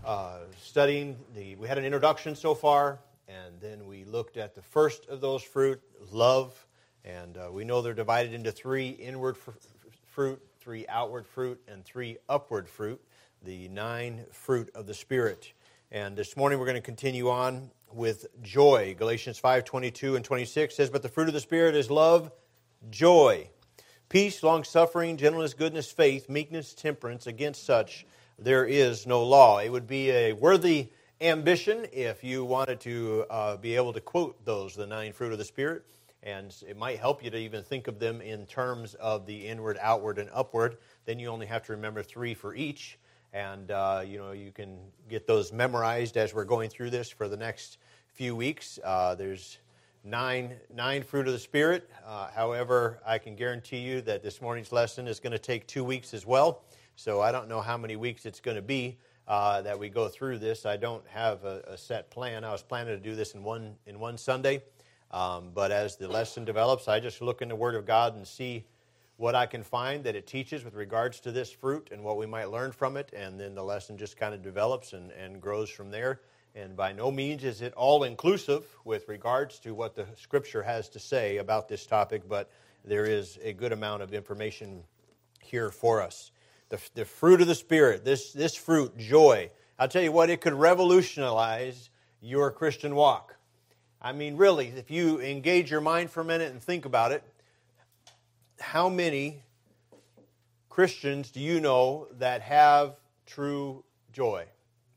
studying we had an introduction so far, and then we looked at the first of those fruit, love, and we know they're divided into three inward fruit, three outward fruit, and three upward fruit, the 9 fruit of the Spirit. And this morning we're going to continue on with joy. Galatians 5:22 and 26 says, "But the fruit of the Spirit is love, joy, peace, long-suffering, gentleness, goodness, faith, meekness, temperance. Against such there is no law." It would be a worthy ambition if you wanted to be able to quote those, the 9 fruit of the Spirit. And it might help you to even think of them in terms of the inward, outward, and upward. Then you only have to remember 3 for each. And, you can get those memorized as we're going through this for the next few weeks. There's nine fruit of the Spirit. However, I can guarantee you that this morning's lesson is going to take 2 weeks as well. So I don't know how many weeks it's going to be that we go through this. I don't have a set plan. I was planning to do this in one Sunday. But as the lesson develops, I just look in the Word of God and see what I can find that it teaches with regards to this fruit and what we might learn from it, and then the lesson just kind of develops and grows from there. And by no means is it all-inclusive with regards to what the Scripture has to say about this topic, but there is a good amount of information here for us. The fruit of the Spirit, this fruit, joy, I'll tell you what, it could revolutionize your Christian walk. I mean, really, if you engage your mind for a minute and think about it, how many Christians do you know that have true joy?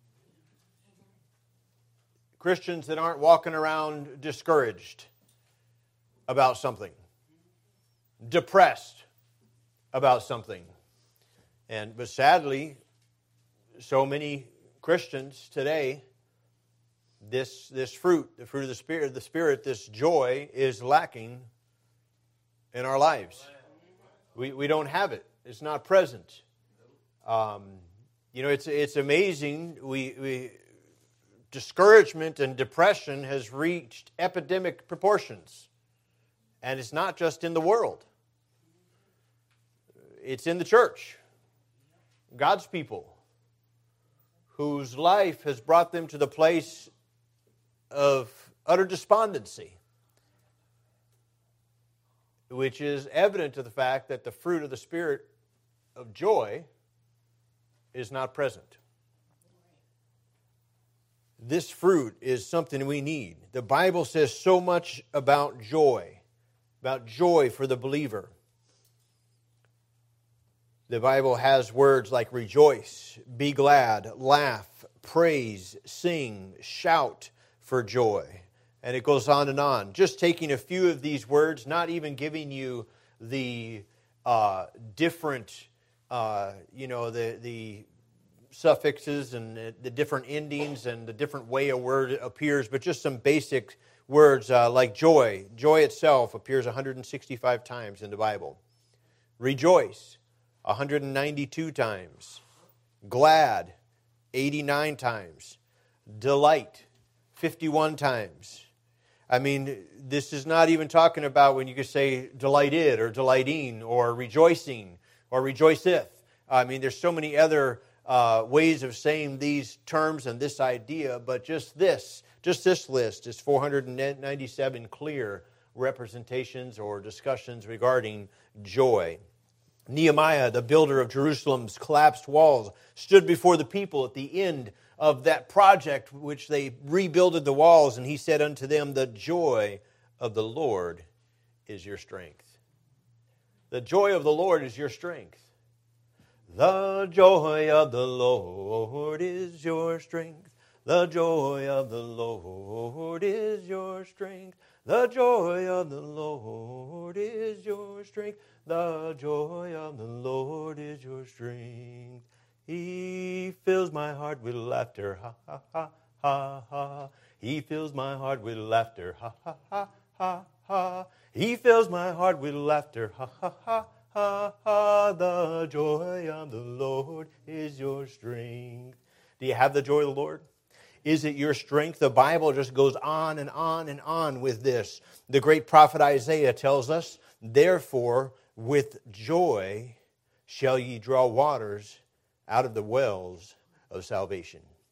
Christians that aren't walking around discouraged about something, depressed about something. But sadly, so many Christians today, this fruit, the fruit of the Spirit, this joy is lacking in our lives. We don't have it. It's not present. It's amazing. Discouragement and depression has reached epidemic proportions. And it's not just in the world. It's in the church. God's people, whose life has brought them to the place of utter despondency, which is evident to the fact that the fruit of the Spirit of joy is not present. This fruit is something we need. The Bible says so much about joy for the believer. The Bible has words like rejoice, be glad, laugh, praise, sing, shout for joy. And it goes on and on. Just taking a few of these words, not even giving you the different, the suffixes and the different endings and the different way a word appears, but just some basic words like joy. Joy itself appears 165 times in the Bible. Rejoice, 192 times. Glad, 89 times. Delight, 51 times. I mean, this is not even talking about when you could say delighted or delighting or rejoicing or rejoiceth. I mean, there's so many other ways of saying these terms and this idea, but just this list is 497 clear representations or discussions regarding joy. Nehemiah, the builder of Jerusalem's collapsed walls, stood before the people at the end of that project which they rebuilded the walls, and he said unto them, "The joy of the Lord is your strength." The joy of the Lord is your strength. The joy of the Lord is your strength. The joy of the Lord is your strength. The joy of the Lord is your strength. The joy of the Lord is your strength. He fills my heart with laughter, ha, ha, ha, ha, ha. He fills my heart with laughter, ha, ha, ha, ha, ha. He fills my heart with laughter, ha, ha, ha, ha, ha. The joy of the Lord is your strength. Do you have the joy of the Lord? Is it your strength? The Bible just goes on and on and on with this. The great prophet Isaiah tells us, "Therefore, with joy shall ye draw waters out of the wells of salvation."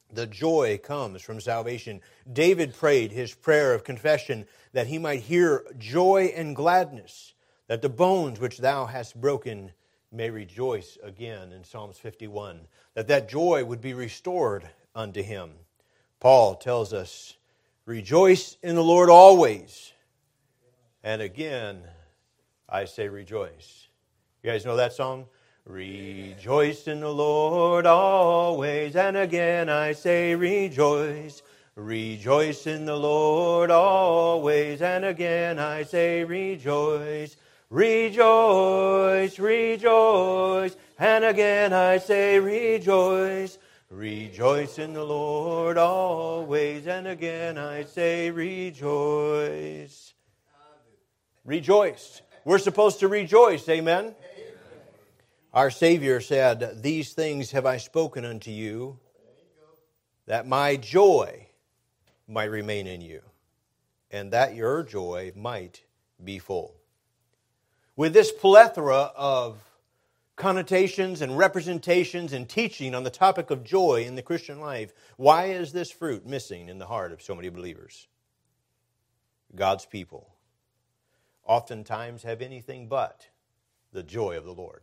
The joy comes from salvation. David prayed his prayer of confession that he might hear joy and gladness, that the bones which thou hast broken may rejoice again in Psalms 51, that joy would be restored unto him. Paul tells us, rejoice in the Lord always. And again, I say rejoice. You guys know that song? Rejoice in the Lord always, and again I say rejoice. Rejoice in the Lord always, and again I say rejoice. Rejoice, rejoice, and again I say rejoice. Rejoice in the Lord always, and again I say rejoice. Rejoice. We're supposed to rejoice, amen? Our Savior said, these things have I spoken unto you, that my joy might remain in you, and that your joy might be full. With this plethora of connotations and representations and teaching on the topic of joy in the Christian life, why is this fruit missing in the heart of so many believers? God's people oftentimes have anything but the joy of the Lord.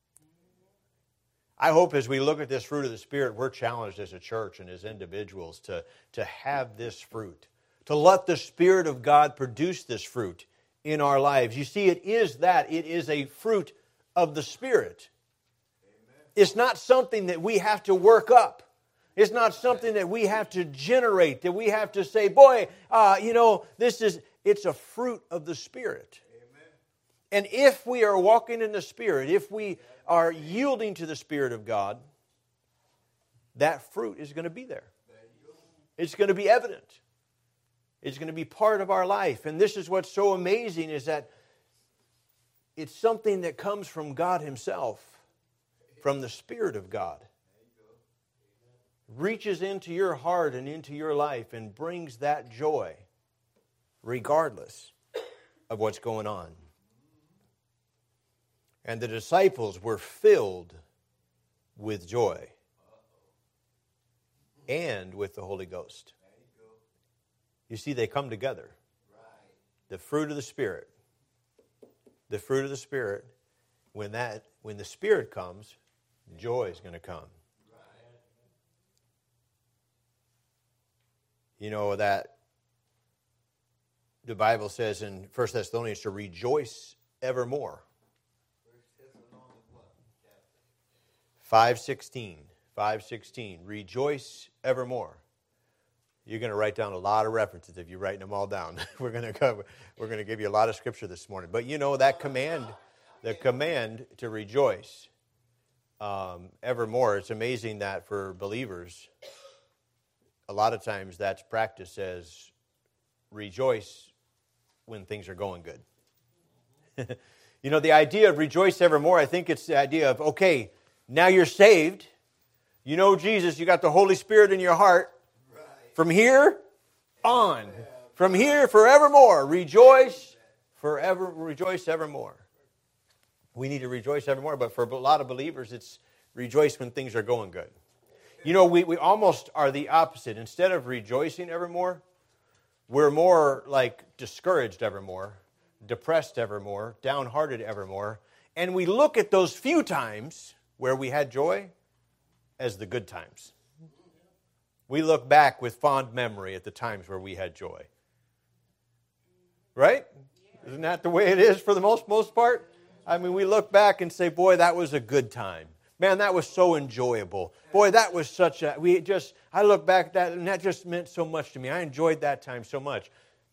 I hope as we look at this fruit of the Spirit, we're challenged as a church and as individuals to have this fruit, to let the Spirit of God produce this fruit in our lives. You see, it is a fruit of the Spirit. Amen. It's not something that we have to work up. It's not something that we have to generate, that we have to say, boy, it's a fruit of the Spirit. Amen. And if we are walking in the Spirit, if we are yielding to the Spirit of God, that fruit is going to be there. It's going to be evident. It's going to be part of our life. And this is what's so amazing, is that it's something that comes from God Himself, from the Spirit of God. Reaches into your heart and into your life and brings that joy, regardless of what's going on. And the disciples were filled with joy and with the Holy Ghost. You see, they come together. The fruit of the Spirit. The fruit of the Spirit. When the Spirit comes, joy is going to come. You know that the Bible says in 1 Thessalonians to rejoice evermore. 5:16, rejoice evermore. You're going to write down a lot of references if you're writing them all down. We're going to give you a lot of scripture this morning. But you know that command, the command to rejoice evermore. It's amazing that for believers, a lot of times that's practiced as rejoice when things are going good. You know, the idea of rejoice evermore, I think it's the idea of, okay, now you're saved. You know Jesus. You got the Holy Spirit in your heart. Right. From here on. Yeah. From here forevermore. Rejoice forever. Rejoice evermore. We need to rejoice evermore. But for a lot of believers, it's rejoice when things are going good. You know, we almost are the opposite. Instead of rejoicing evermore, we're more like discouraged evermore, depressed evermore, downhearted evermore. And we look at those few times where we had joy as the good times. We look back with fond memory at the times where we had joy. Right? Isn't that the way it is for the most part? I mean, we look back and say, boy, that was a good time. Man, that was so enjoyable. Boy, that was I look back at that and that just meant so much to me. I enjoyed that time so much.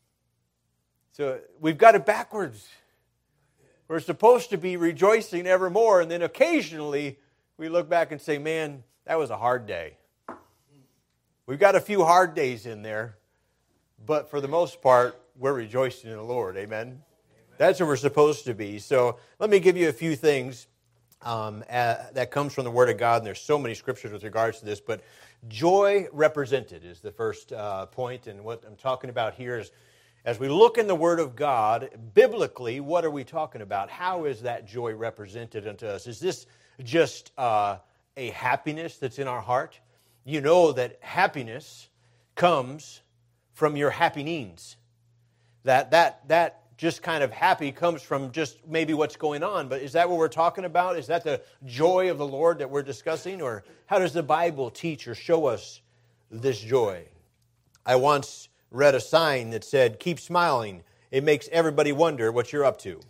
So we've got it backwards. We're supposed to be rejoicing evermore, and then occasionally we look back and say, man, that was a hard day. We've got a few hard days in there, but for the most part, we're rejoicing in the Lord. Amen? That's what we're supposed to be. So let me give you a few things that comes from the Word of God, and there's so many scriptures with regards to this, but joy represented is the first point, and what I'm talking about here is, as we look in the Word of God, biblically, what are we talking about? How is that joy represented unto us? Is this just a happiness that's in our heart? you know that happiness comes from your happenings. That just kind of happy comes from just maybe what's going on. But is that what we're talking about? Is that the joy of the Lord that we're discussing? Or how does the Bible teach or show us this joy? I once read a sign that said, "Keep smiling. It makes everybody wonder what you're up to."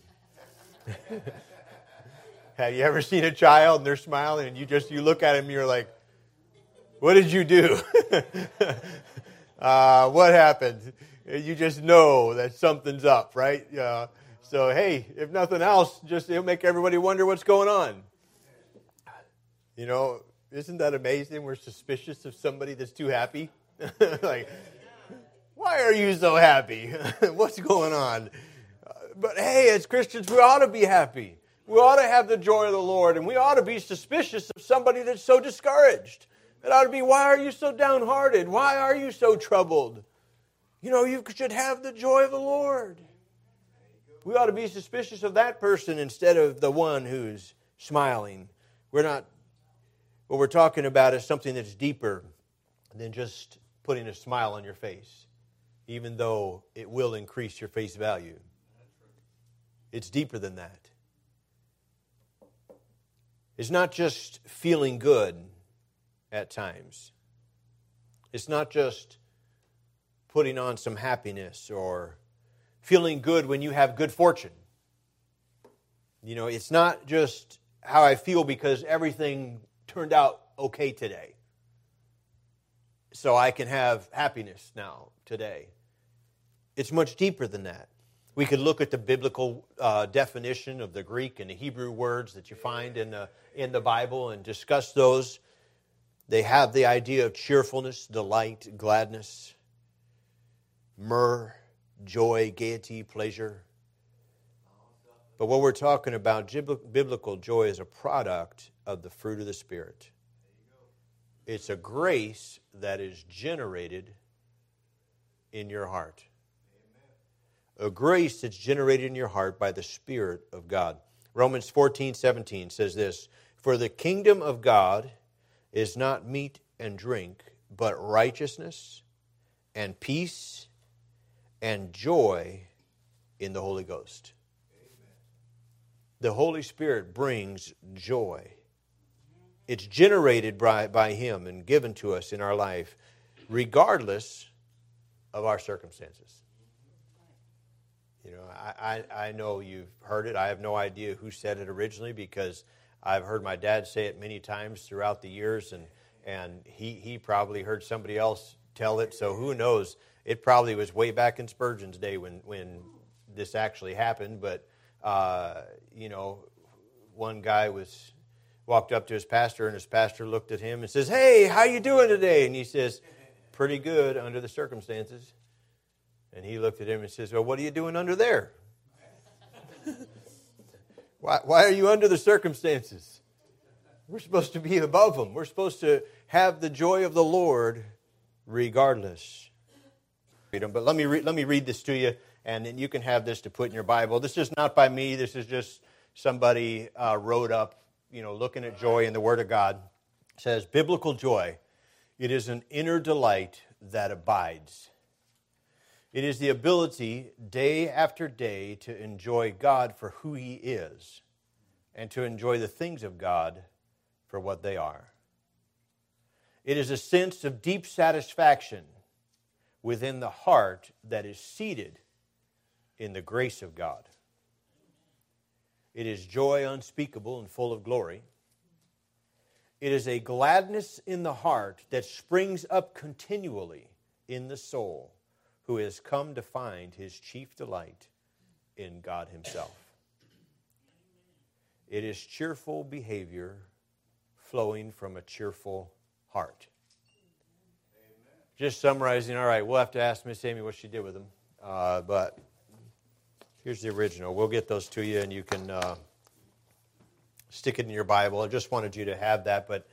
Have you ever seen a child and they're smiling and you look at them and you're like, what did you do? What happened? You just know that something's up, right? So, hey, if nothing else, it'll make everybody wonder what's going on. You know, isn't that amazing? We're suspicious of somebody that's too happy. Like, why are you so happy? What's going on? But hey, as Christians, we ought to be happy. We ought to have the joy of the Lord, and we ought to be suspicious of somebody that's so discouraged. It ought to be, why are you so downhearted? Why are you so troubled? You know, you should have the joy of the Lord. We ought to be suspicious of that person instead of the one who's smiling. What we're talking about is something that's deeper than just putting a smile on your face, even though it will increase your face value. It's deeper than that. It's not just feeling good at times. It's not just putting on some happiness or feeling good when you have good fortune. You know, it's not just how I feel because everything turned out okay today, so I can have happiness now today. It's much deeper than that. We could look at the biblical definition of the Greek and the Hebrew words that you find in the Bible and discuss those. They have the idea of cheerfulness, delight, gladness, myrrh, joy, gaiety, pleasure. But what we're talking about, biblical joy, is a product of the fruit of the Spirit. It's a grace that is generated in your heart. A grace that's generated in your heart by the Spirit of God. Romans 14:17 says this, "For the kingdom of God is not meat and drink, but righteousness and peace and joy in the Holy Ghost." The Holy Spirit brings joy. It's generated by Him and given to us in our life, regardless of our circumstances. You know, I know you've heard it. I have no idea who said it originally because I've heard my dad say it many times throughout the years, and he probably heard somebody else tell it, so who knows. It probably was way back in Spurgeon's day when this actually happened, but, you know, one guy walked up to his pastor, and his pastor looked at him and says, "Hey, how you doing today?" And he says, "Pretty good under the circumstances." And he looked at him and says, "Well, what are you doing under there?" Why are you under the circumstances? We're supposed to be above them. We're supposed to have the joy of the Lord regardless. But let me read this to you, and then you can have this to put in your Bible. This is not by me. This is just somebody wrote up, you know, looking at joy in the Word of God. It says, biblical joy, it is an inner delight that abides. It is the ability day after day to enjoy God for who He is and to enjoy the things of God for what they are. It is a sense of deep satisfaction within the heart that is seated in the grace of God. It is joy unspeakable and full of glory. It is a gladness in the heart that springs up continually in the soul, who has come to find his chief delight in God Himself. It is cheerful behavior flowing from a cheerful heart. Just summarizing, all right, we'll have to ask Miss Amy what she did with them. But here's the original. We'll get those to you, and you can stick it in your Bible. I just wanted you to have that, but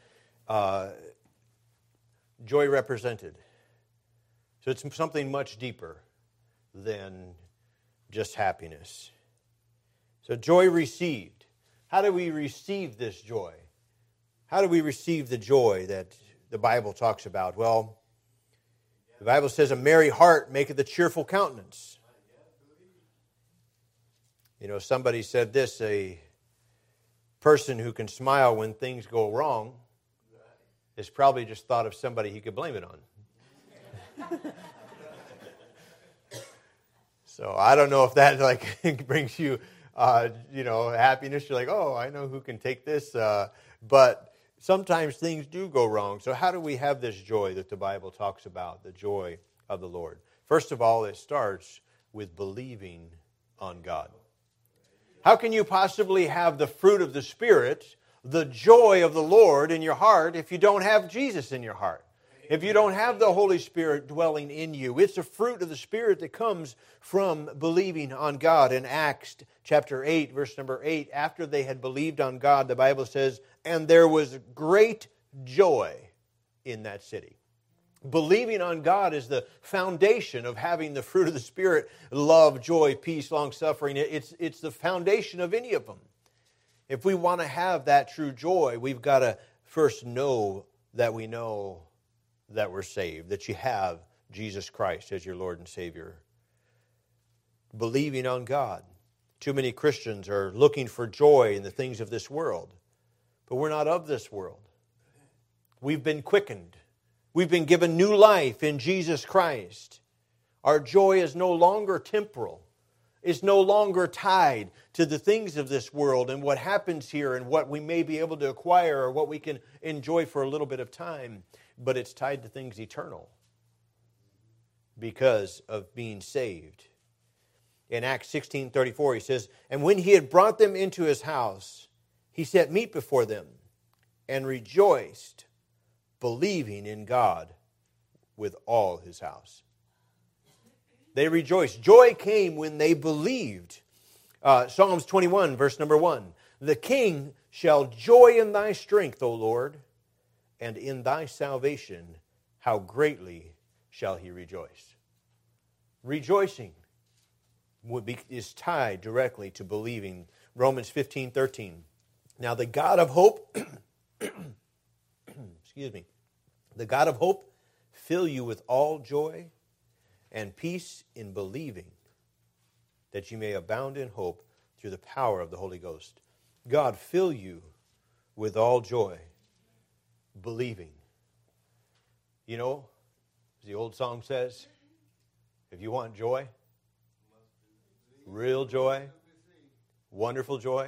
joy represented. So it's something much deeper than just happiness. So joy received. How do we receive this joy? How do we receive the joy that the Bible talks about? Well, the Bible says, a merry heart maketh a cheerful countenance. You know, somebody said this, a person who can smile when things go wrong is probably just thought of somebody he could blame it on. So I don't know if that brings you, happiness. You're like, oh, I know who can take this. But sometimes things do go wrong. So how do we have this joy that the Bible talks about, the joy of the Lord? First of all, it starts with believing on God. How can you possibly have the fruit of the Spirit, the joy of the Lord in your heart, if you don't have Jesus in your heart? If you don't have the Holy Spirit dwelling in you? It's a fruit of the Spirit that comes from believing on God. In Acts chapter 8, verse number 8, after they had believed on God, the Bible says, and there was great joy in that city. Believing on God is the foundation of having the fruit of the Spirit, love, joy, peace, long-suffering. It's the foundation of any of them. If we want to have that true joy, we've got to first know that we know that we're saved, that you have Jesus Christ as your Lord and Savior. Believing on God. Too many Christians are looking for joy in the things of this world, but we're not of this world. We've been quickened. We've been given new life in Jesus Christ. Our joy is no longer temporal. It's no longer tied to the things of this world and what happens here and what we may be able to acquire or what we can enjoy for a little bit of time. But it's tied to things eternal because of being saved. In Acts 16:34, he says, and when he had brought them into his house, he set meat before them and rejoiced, believing in God with all his house. They rejoiced. Joy came when they believed. Psalms 21, verse number 1. The king shall joy in thy strength, O Lord, and in thy salvation how greatly shall he rejoice. Rejoicing is tied directly to believing. Romans 15:13. Now the God of hope, the God of hope fill you with all joy and peace in believing, that you may abound in hope through the power of the Holy Ghost. God fill you with all joy, believing. You know, as the old song says, if you want joy, real joy, wonderful joy,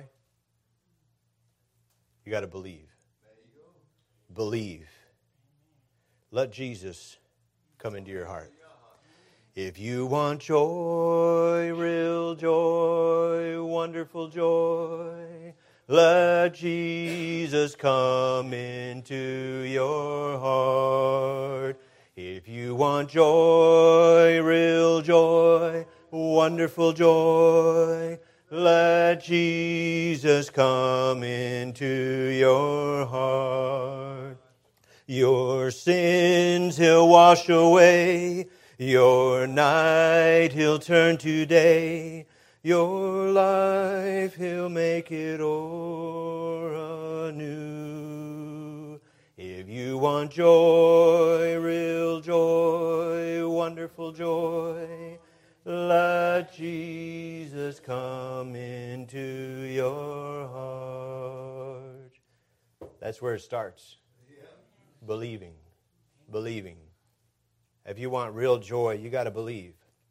you got to believe. Believe. Let Jesus come into your heart. If you want joy, real joy, wonderful joy, let Jesus come into your heart. If you want joy, real joy, wonderful joy, let Jesus come into your heart. Your sins he'll wash away, your night he'll turn to day, your life he'll make it o'er anew. If you want joy, real joy, wonderful joy, let Jesus come into your heart. That's where it starts. Believing. Believing. If you want real joy, you got to believe.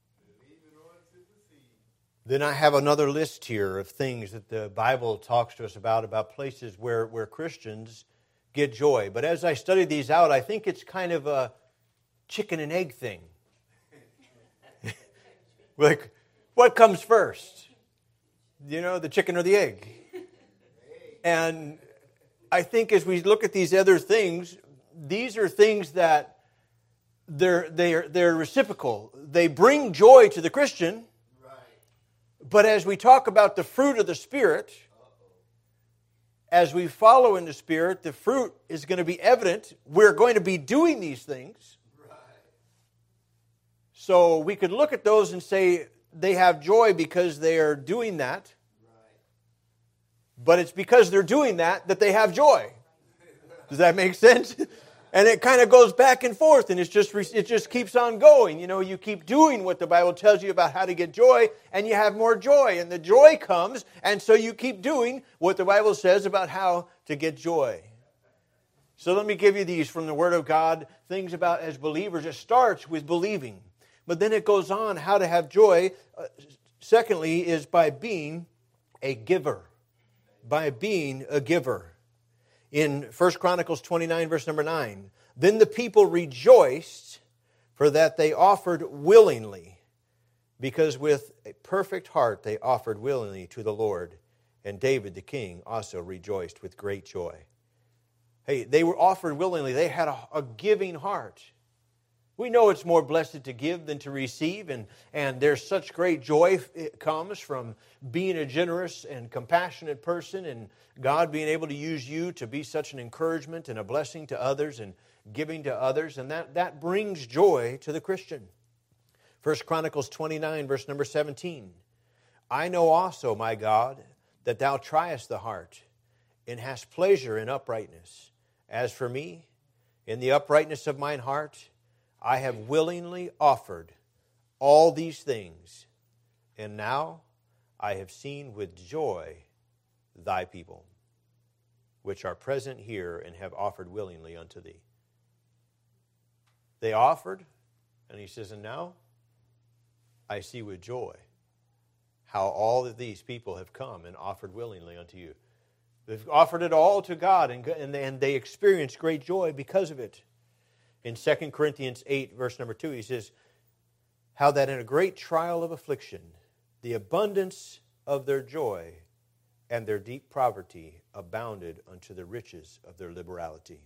Then I have another list here of things that the Bible talks to us about places where Christians get joy. But as I study these out, I think it's kind of a chicken and egg thing. Like, what comes first? You know, the chicken or the egg? And I think as we look at these other things, these are things that they're reciprocal. They bring joy to the Christian. But as we talk about the fruit of the Spirit, as we follow in the Spirit, the fruit is going to be evident. We're going to be doing these things. So we could look at those and say they have joy because they are doing that. But it's because they're doing that they have joy. Does that make sense? And it kind of goes back and forth, and it just keeps on going. You know, you keep doing what the Bible tells you about how to get joy, and you have more joy. And the joy comes, and so you keep doing what the Bible says about how to get joy. So let me give you these from the Word of God, things about as believers. It starts with believing, but then it goes on how to have joy. Secondly, is by being a giver. By being a giver. In 1 Chronicles 29, verse number 9, then the people rejoiced for that they offered willingly, because with a perfect heart they offered willingly to the Lord. And David the king also rejoiced with great joy. Hey, they were offered willingly. They had a giving heart. We know it's more blessed to give than to receive, and there's such great joy it comes from being a generous and compassionate person, and God being able to use you to be such an encouragement and a blessing to others and giving to others, and that brings joy to the Christian. 1 Chronicles 29, verse number 17. I know also, my God, that thou triest the heart, and hast pleasure in uprightness. As for me, in the uprightness of mine heart, I have willingly offered all these things, and now I have seen with joy thy people, which are present here and have offered willingly unto thee. They offered, and he says, and now I see with joy how all of these people have come and offered willingly unto you. They've offered it all to God, and they experience great joy because of it. In 2 Corinthians 8, verse number 2, he says, how that in a great trial of affliction, the abundance of their joy and their deep poverty abounded unto the riches of their liberality.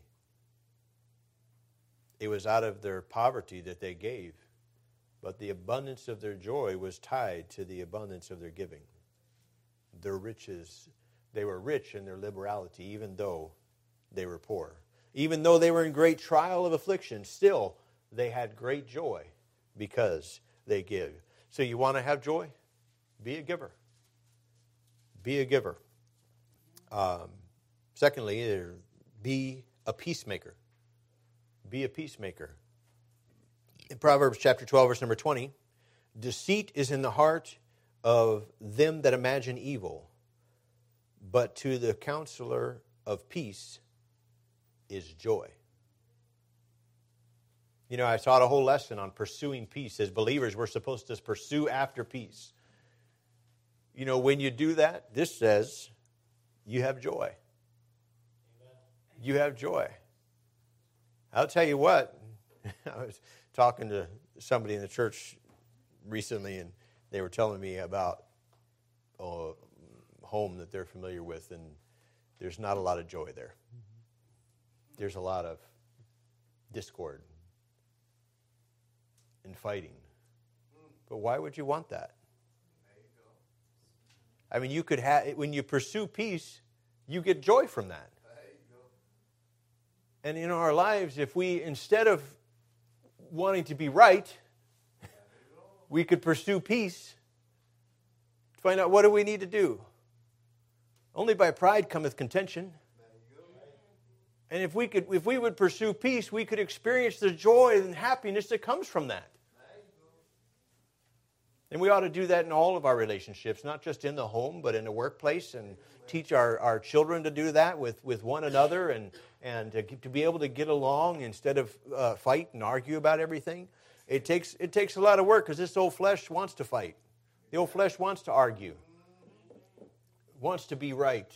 It was out of their poverty that they gave, but the abundance of their joy was tied to the abundance of their giving. Their riches, they were rich in their liberality, even though they were poor. Even though they were in great trial of affliction, still they had great joy because they give. So you want to have joy? Be a giver. Be a giver. Secondly, be a peacemaker. Be a peacemaker. In Proverbs chapter 12, verse number 20, deceit is in the heart of them that imagine evil, but to the counselor of peace is joy. You know, I taught a whole lesson on pursuing peace. As believers, we're supposed to pursue after peace. You know, when you do that, this says you have joy. You have joy. I'll tell you what, I was talking to somebody in the church recently, and they were telling me about a home that they're familiar with, and there's not a lot of joy there. There's a lot of discord and fighting. But why would you want that? I mean, you could have, when you pursue peace, you get joy from that. And in our lives, if we, instead of wanting to be right, we could pursue peace, find out what do we need to do. Only by pride cometh contention. And if we would pursue peace, we could experience the joy and happiness that comes from that. And we ought to do that in all of our relationships, not just in the home, but in the workplace, and teach our children to do that with one another, and to be able to get along instead of fight and argue about everything. It takes a lot of work, because this old flesh wants to fight. The old flesh wants to argue, wants to be right.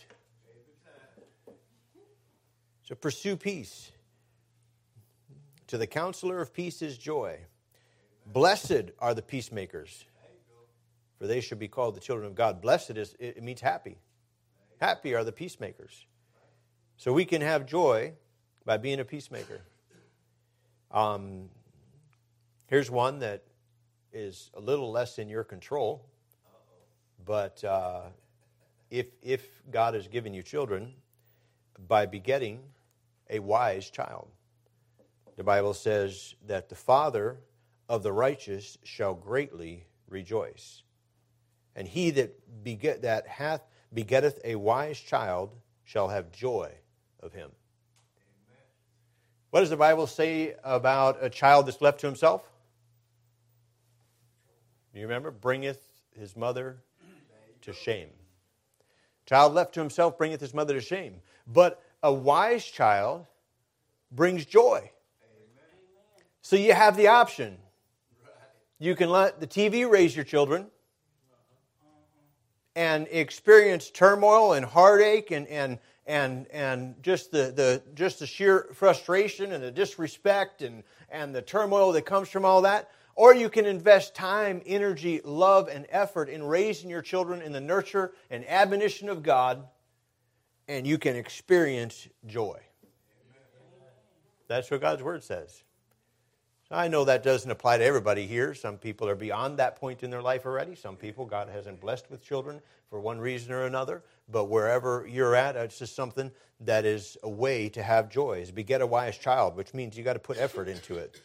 So pursue peace. To the counselor of peace is joy. Blessed are the peacemakers, for they shall be called the children of God. Blessed it means happy. Happy are the peacemakers. So we can have joy by being a peacemaker. Here's one that is a little less in your control, but if God has given you children, by begetting a wise child. The Bible says that the father of the righteous shall greatly rejoice. And he that begetteth a wise child shall have joy of him. What does the Bible say about a child that's left to himself? Do you remember? Bringeth his mother to shame. Child left to himself bringeth his mother to shame. But a wise child brings joy. So you have the option. You can let the TV raise your children and experience turmoil and heartache and just the sheer frustration and the disrespect and the turmoil that comes from all that. Or you can invest time, energy, love, and effort in raising your children in the nurture and admonition of God, and you can experience joy. That's what God's Word says. So I know that doesn't apply to everybody here. Some people are beyond that point in their life already. Some people God hasn't blessed with children for one reason or another. But wherever you're at, it's just something that is a way to have joy. Is beget a wise child, which means you got to put effort into it.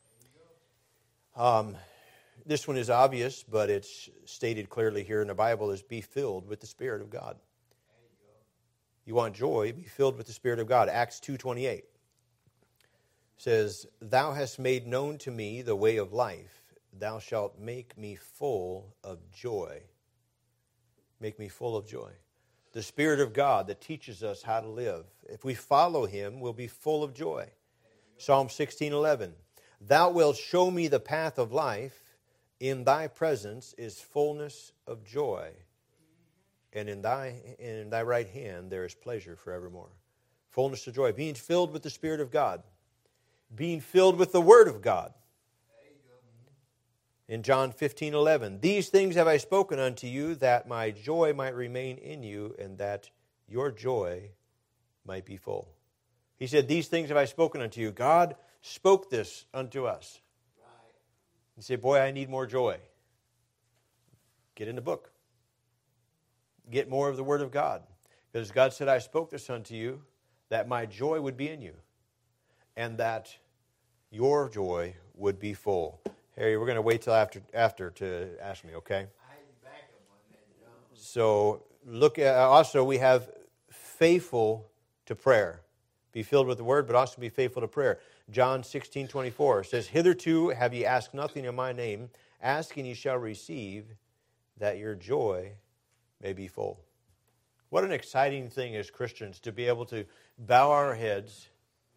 This one is obvious, but it's stated clearly here in the Bible, is be filled with the Spirit of God. You want joy, be filled with the Spirit of God. Acts 2:28 says, Thou hast made known to me the way of life. Thou shalt make me full of joy. Make me full of joy. The Spirit of God that teaches us how to live. If we follow Him, we'll be full of joy. Psalm 16:11. Thou wilt show me the path of life. In thy presence is fullness of joy. And in thy right hand there is pleasure forevermore. Fullness of joy. Being filled with the Spirit of God. Being filled with the Word of God. In John 15:11, These things have I spoken unto you, that my joy might remain in you, and that your joy might be full. He said, These things have I spoken unto you. God spoke this unto us. You say, boy, I need more joy. Get in the book. Get more of the Word of God. Because God said, I spoke this unto you, that my joy would be in you, and that your joy would be full. Harry, we're going to wait till after to ask me, okay? So look at, also we have faithful to prayer. Be filled with the Word, but also be faithful to prayer. John 16:24 says, Hitherto have ye asked nothing in my name. Ask and ye shall receive, that your joy may be full. What an exciting thing as Christians to be able to bow our heads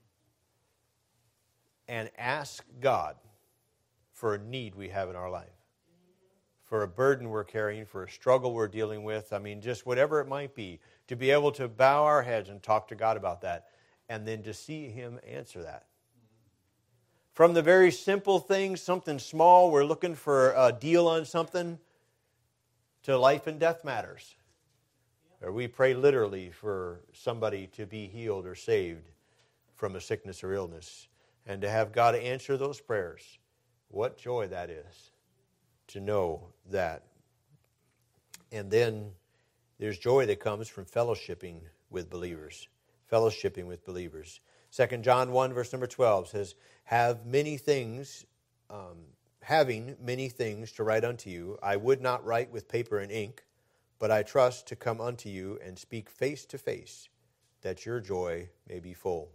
and ask God for a need we have in our life, for a burden we're carrying, for a struggle we're dealing with. I mean, just whatever it might be, to be able to bow our heads and talk to God about that, and then to see Him answer that. From the very simple things, something small, we're looking for a deal on something, to life and death matters. Or we pray literally for somebody to be healed or saved from a sickness or illness. And to have God answer those prayers. What joy that is to know that. And then there's joy that comes from fellowshipping with believers. Fellowshipping with believers. 2 John 1 verse number 12 says, having many things to write unto you, I would not write with paper and ink, but I trust to come unto you and speak face to face, that your joy may be full.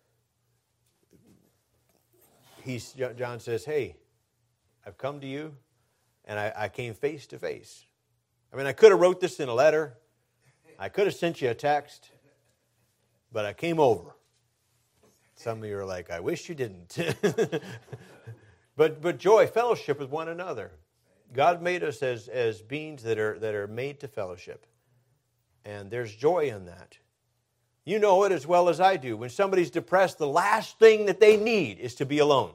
John says, hey, I've come to you, and I came face to face. I mean, I could have wrote this in a letter. I could have sent you a text, but I came over. Some of you are like, I wish you didn't. But joy, fellowship with one another. God made us as beings that are made to fellowship. And there's joy in that. You know it as well as I do. When somebody's depressed, the last thing that they need is to be alone.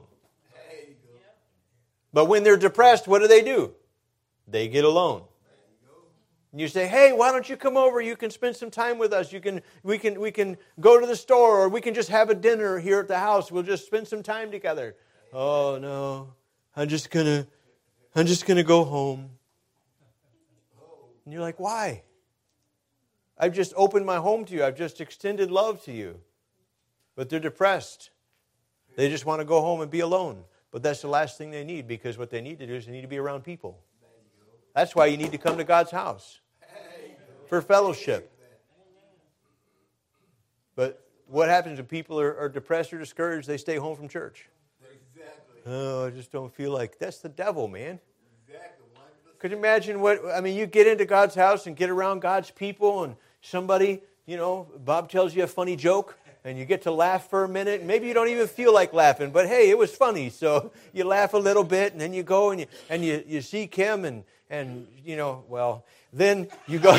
But when they're depressed, what do? They get alone. And you say, hey, why don't you come over? You can spend some time with us. We can go to the store, or we can just have a dinner here at the house. We'll just spend some time together. Oh no, I'm just gonna go home. And you're like, why? I've just opened my home to you. I've just extended love to you. But they're depressed. They just want to go home and be alone. But that's the last thing they need, because what they need to do is they need to be around people. That's why you need to come to God's house for fellowship. But what happens when people are depressed or discouraged? They stay home from church. Exactly. Oh, I just don't feel like. That's the devil, man. Exactly. Could you imagine you get into God's house and get around God's people and somebody, Bob tells you a funny joke and you get to laugh for a minute. And maybe you don't even feel like laughing, but hey, it was funny. So you laugh a little bit and then you go and you see Kim and then you go.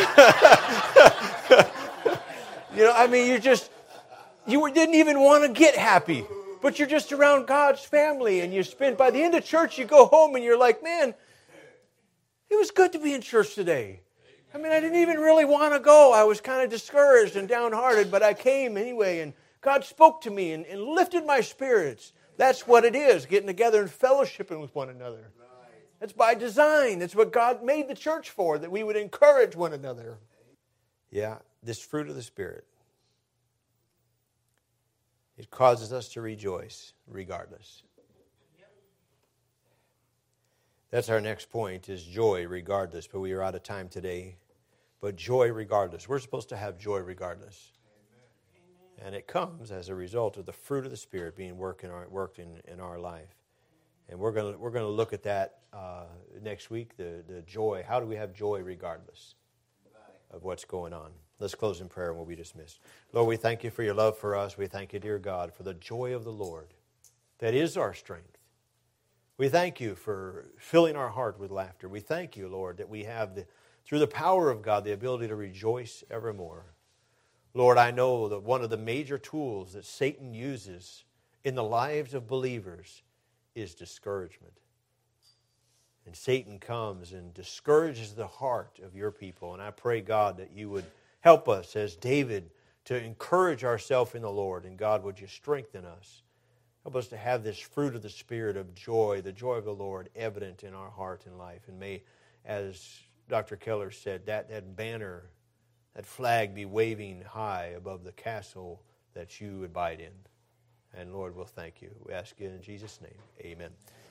You didn't even want to get happy, but you're just around God's family and by the end of church, you go home and you're like, man, it was good to be in church today. I didn't even really want to go. I was kind of discouraged and downhearted, but I came anyway, and God spoke to me and lifted my spirits. That's what it is, getting together and fellowshipping with one another. That's by design. That's what God made the church for, that we would encourage one another. Yeah, this fruit of the Spirit. It causes us to rejoice regardless. That's our next point, is joy regardless. But we are out of time today. But joy regardless. We're supposed to have joy regardless. Amen. And it comes as a result of the fruit of the Spirit being worked in our life. And we're going to look at that next week, the joy. How do we have joy regardless of what's going on? Let's close in prayer and we'll be dismissed. Lord, we thank you for your love for us. We thank you, dear God, for the joy of the Lord. That is our strength. We thank you for filling our heart with laughter. We thank you, Lord, that we have, through the power of God, the ability to rejoice evermore. Lord, I know that one of the major tools that Satan uses in the lives of believers is discouragement. And Satan comes and discourages the heart of your people. And I pray, God, that you would help us, as David, to encourage ourselves in the Lord. And God, would you strengthen us? Help us to have this fruit of the Spirit of joy, the joy of the Lord, evident in our heart and life. And may, as Dr. Keller said, that banner, that flag be waving high above the castle that you abide in. And Lord, we'll thank you. We ask you in Jesus' name. Amen.